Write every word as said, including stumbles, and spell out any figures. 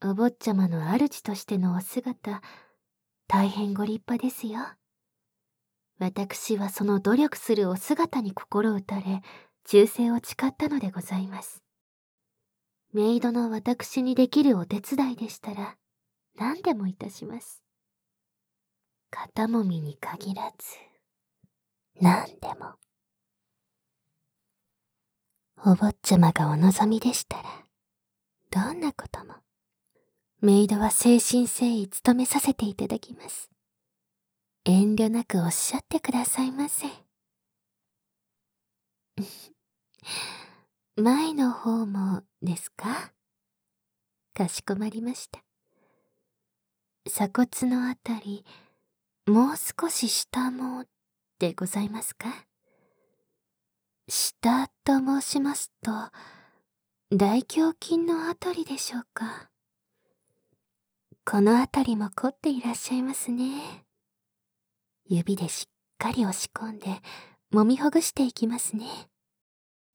お坊ちゃまの主としてのお姿、大変ご立派ですよ。私はその努力するお姿に心打たれ、忠誠を誓ったのでございます。メイドの私にできるお手伝いでしたら、何でもいたします。肩もみに限らず、何でも。お坊ちゃまがお望みでしたら、どんなことも、メイドは誠心誠意務めさせていただきます。遠慮なくおっしゃってくださいませ。前の方もですか？かしこまりました。鎖骨のあたり、もう少し下もでございますか？下と申しますと、大胸筋のあたりでしょうか。このあたりも凝っていらっしゃいますね。指でしっかり押し込んで、揉みほぐしていきますね。